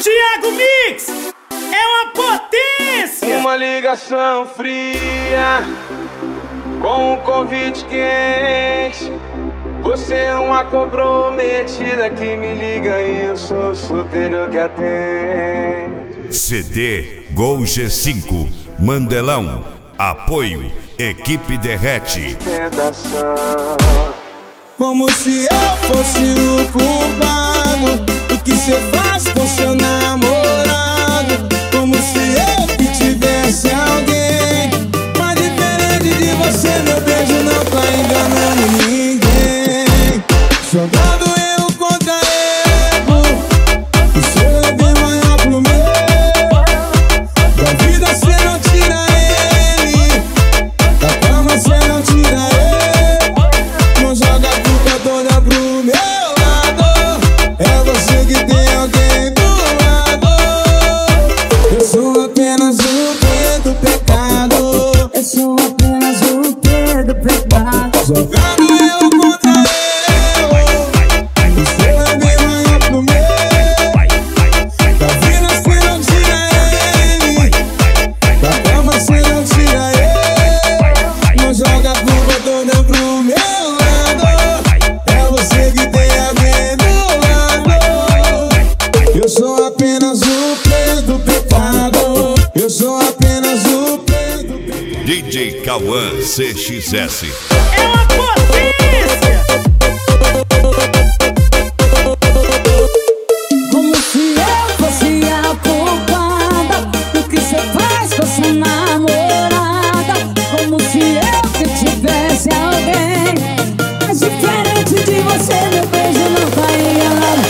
Thiago Mix é uma potência. Uma ligação fria com um convite quente. Você é uma comprometida que me liga e eu sou solteiro que atende. CD Gol G5 Mandelão. Apoio Equipe Derrete. Tentação. Como se eu fosse o culpado do que cê faz com seu namorado. Como se eu que tivesse alguém. Mas diferente de você, meu beijo não tá enganando ninguém. Jogando eu contra erro, o seu é bem maior pro meu. Da vida cê não tira ele, da cama cê não tira ele. Não joga a culpa toda pro meu lado. É você que tem alguém do lado. Eu sou apenas o pé do pecado. Eu sou apenas o pé do pecado. Jogando eu contra eu. O seu é bem maior pro meu. Da vida cê não tira ele, da cama cê não tira ele. Não joga a culpa toda pro meu lado. É você que tem alguém do lado. Eu sou apenas o pé do pecado. Eu sou apenas o pé do pecado. DJ Cauã CXS. É uma potência. Como se eu fosse a culpada do que cê faz com sua namorada. Como se eu que tivesse alguém. Mas diferente de você, meu beijo não vai enganar.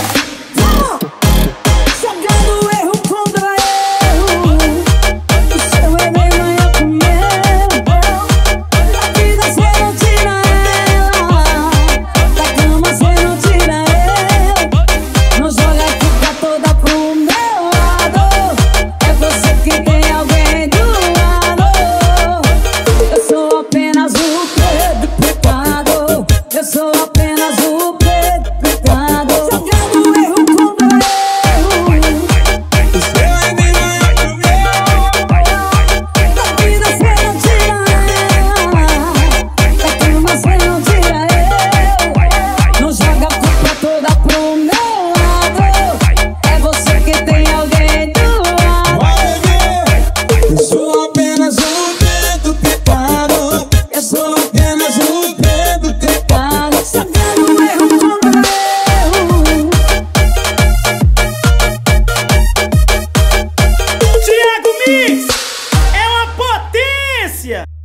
Jogando erro contra erro, o seu é bem maior que o meu. Da vida cê não tira ela, da cama cê não tira ele. Não joga a culpa toda pro meu lado. É você que tem alguém do lado. Eu sou apenas o pé do pecado. Eu sou apenas o pé do pecado. Jogando erro contra erro, O seu é bem maior que o meu. da vida cê não tira ela, da cama cê não tira ele. Não joga a culpa toda pro meu lado. É você que tem alguém do lado. Eu sou apenas o pé do pecado. Eu sou Apenas o pé do pecado. jogando erro contra erro. Thiago Mix é uma potência.